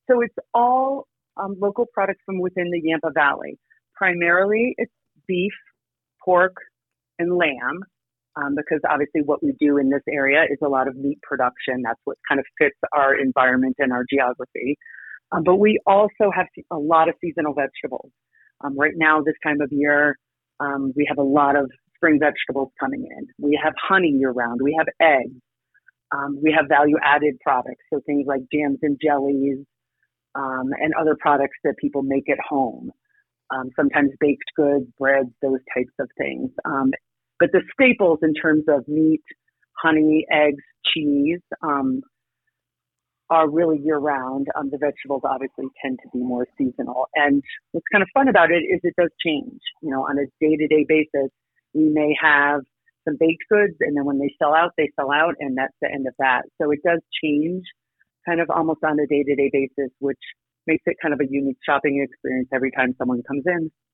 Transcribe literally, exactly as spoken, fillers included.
So it's all um, local products from within the Yampa Valley. Primarily, it's beef, pork, and lamb, um, because obviously what we do in this area is a lot of meat production. That's what kind of fits our environment and our geography. Um, but we also have a lot of seasonal vegetables. Um, right now, this time of year, um, we have a lot of spring vegetables coming in. We have honey year round. We have eggs. Um, we have value added products, so things like jams and jellies, um, and other products that people make at home. Um, sometimes baked goods, breads, those types of things. Um, but the staples in terms of meat, honey, eggs, cheese, um, are really year round. Um, the vegetables obviously tend to be more seasonal. And what's kind of fun about it is it does change. You know, on a day to day basis, we may have some baked goods, and then when they sell out, they sell out, and that's the end of that. So it does change kind of almost on a day to day basis, which makes it kind of a unique shopping experience every time someone comes in.